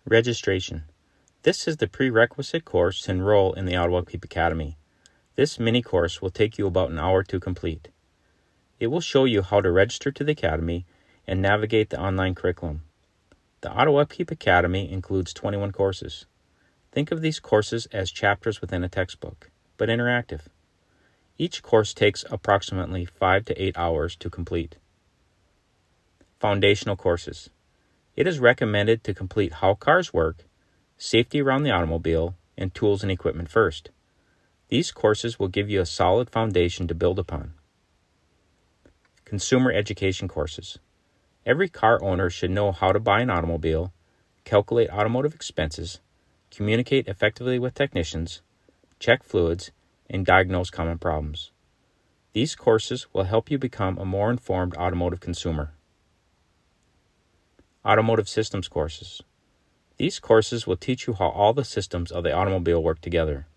Registration. This is the prerequisite course to enroll in the Auto Upkeep Academy. This mini course will take you about an hour to complete. It will show you how to register to the Academy and navigate the online curriculum. The Auto Upkeep Academy includes 21 courses. Think of these courses as chapters within a textbook, but interactive. Each course takes approximately 5 to 8 hours to complete. Foundational courses. It is recommended to complete how cars work, safety around the automobile, and tools and equipment first. These courses will give you a solid foundation to build upon. Consumer education courses. Every car owner should know how to buy an automobile, calculate automotive expenses, communicate effectively with technicians, check fluids, and diagnose common problems. These courses will help you become a more informed automotive consumer. Automotive systems courses. These courses will teach you how all the systems of the automobile work together.